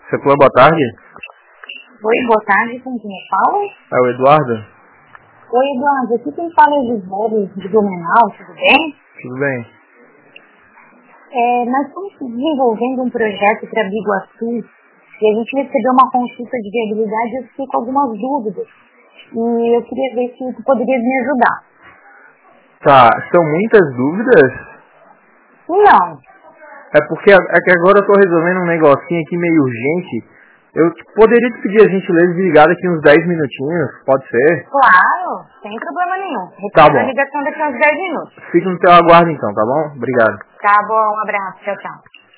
Secula, boa tarde. Oi, boa tarde, com quem fala? É o Eduardo? Oi, Eduardo, aqui quem fala é Gisele de Blumenau, tudo bem? Tudo bem. Nós estamos desenvolvendo um projeto para Biguaçu e a gente recebeu uma consulta de viabilidade e eu fiquei com algumas dúvidas. E eu queria ver se tu poderias me ajudar. Tá, são muitas dúvidas? Não. É porque que agora eu tô resolvendo um negocinho aqui meio urgente. Eu poderia te pedir a gentileza de ligar daqui uns 10 minutinhos, pode ser? Claro, sem problema nenhum. Tá Retorno a bom. ligação daqui a uns 10 minutos. Fico no teu aguardo então, tá bom? Obrigado. Tá bom, um abraço, tchau, tchau.